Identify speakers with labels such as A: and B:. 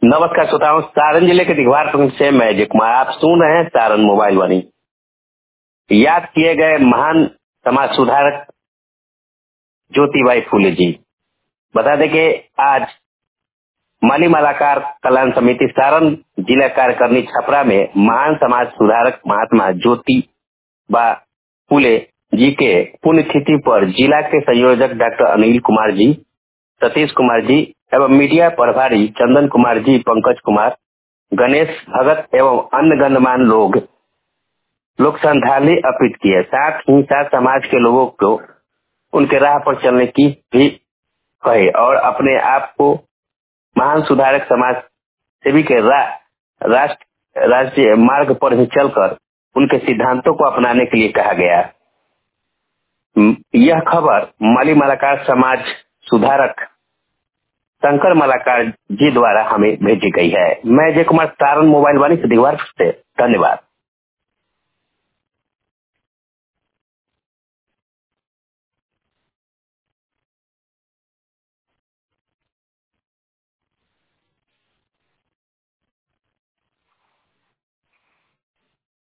A: नमस्कार श्रोताओं, सारण जिले के दिघवार प्रखंड से मैं अजय कुमार आप सुन रहे हैं सारण मोबाइल वाणी। याद किए गए महान समाज सुधारक ज्योतिबाई फूले जी। बता दें कि आज माली मालाकार कल्याण समिति सारण जिला कार्यकारिणी छपरा में महान समाज सुधारक महात्मा ज्योतिबा फूले जी के पुण्यतिथि पर जिला के संयोजक डॉक्टर अनिल कुमार जी, सतीश कुमार जी एवं मीडिया प्रभारी चंदन कुमार जी, पंकज कुमार, गणेश भगत एवं अन्य गणमान्य लोग श्रद्धांजलि अर्पित किए। साथ ही साथ समाज के लोगों को उनके राह पर चलने की भी कहे और अपने आप को महान सुधारक समाज सेवी के राष्ट्रीय मार्ग पर ही चलकर उनके सिद्धांतों को अपनाने के लिए कहा गया। यह खबर माली मालाकार समाज सुधारक शंकर मालाकार जी द्वारा हमें भेजी गई है। मैं अजय कुमार, सारण मोबाइल वाणी से दिघवार से। धन्यवाद।